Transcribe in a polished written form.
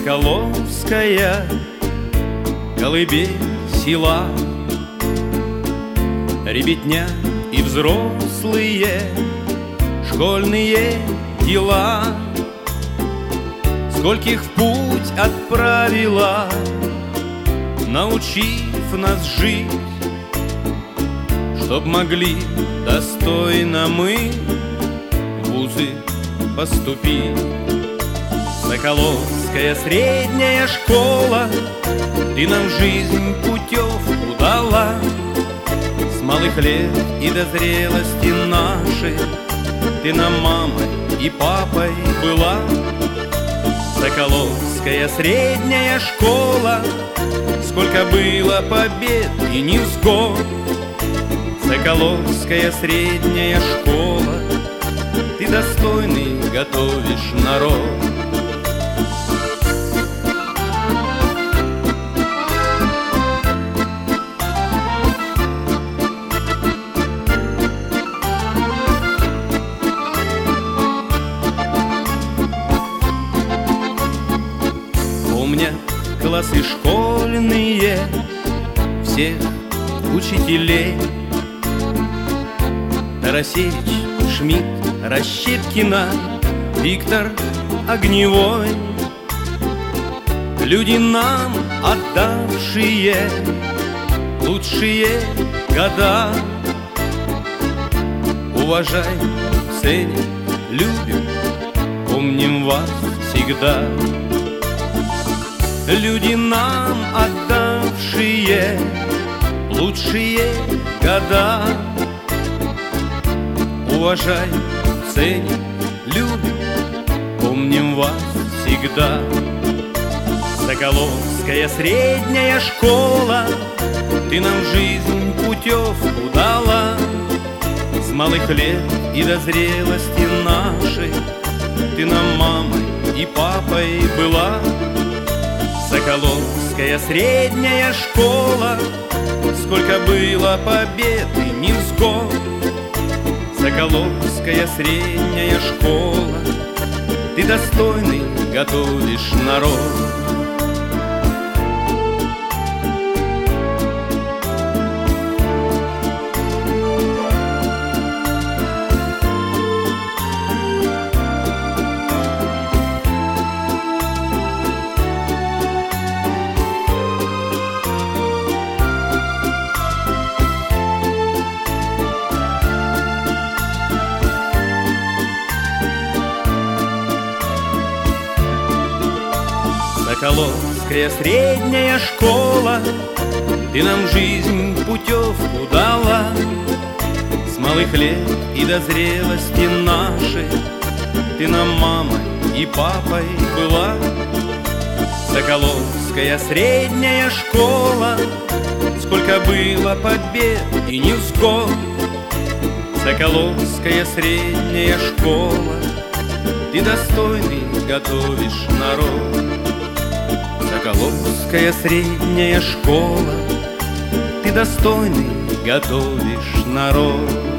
Соколовская колыбель села, ребятня и взрослые школьные дела. Скольких в путь отправила, научив нас жить, чтоб могли достойно мы в вузы поступить. Соколовская средняя школа, ты нам жизнь путевку дала. С малых лет и до зрелости нашей ты нам мамой и папой была. Соколовская средняя школа, сколько было побед и невзгод. Соколовская средняя школа, ты достойный готовишь народ. Помнят классы школьные всех учителей: Тарасевич, Шмидт, Расщепкина, Виктор Огневой. Люди нам отдавшие лучшие года. Уважаем, ценим, любим, помним вас всегда. Люди нам отдавшие лучшие года. Уважаем, ценим, любим, помним вас всегда. Соколовская средняя школа, ты нам жизнь путевку дала. С малых лет и до зрелости нашей ты нам мамой и папой была. Соколовская средняя школа, сколько было побед и невзгод. Соколовская средняя школа, ты достойный готовишь народ. Соколовская средняя школа, ты нам жизнь путевку дала. С малых лет и до зрелости нашей ты нам мамой и папой была. Соколовская средняя школа, сколько было побед и невзгод. Соколовская средняя школа, ты достойный готовишь народ. Соколовская средняя школа, ты достойный готовишь народ.